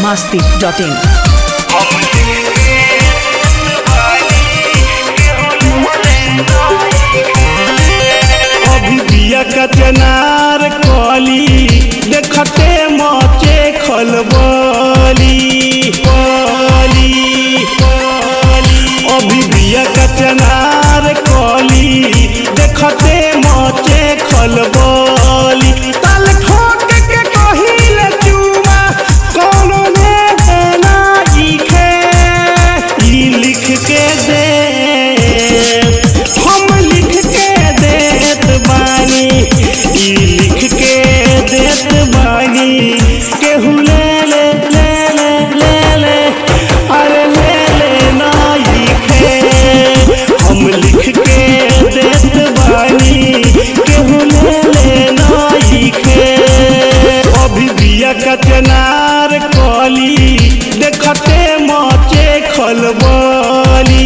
masti.in। अभी बिया का चनार कली देखते मचे खलबली अभी बिया का चनार कली देखते मचे खलबली ताल ठोक के कहिले चुमा कोनो ने ना लिखे ई लिख के दे हम लिख के देत बानी ई लिख के देत बानी केहू ले ले ले ले ले ले अरे ले ले ना लिखे हम लिख के देत बानी केहू ले ले ना लिखे अभी बिया का चनार कली देखते मचे खलबली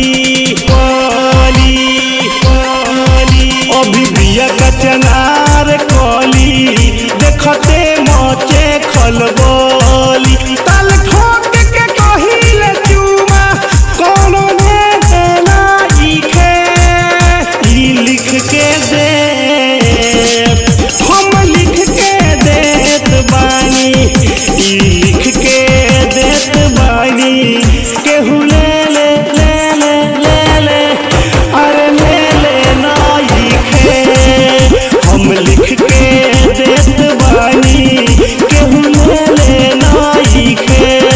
अभी बिया का चनार कली देखते मचे खलबली ताल ठोक के कहिले चुमा कोनो ने ना लिखे ई लिख के दे हम लिख के देत बानी ई लिख के देत बानी केहू ले ले ले ले ले ले अरे ले ले ना लिखे हम लिख के देत बानी केहू ले ले ना लिखे।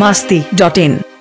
masti.in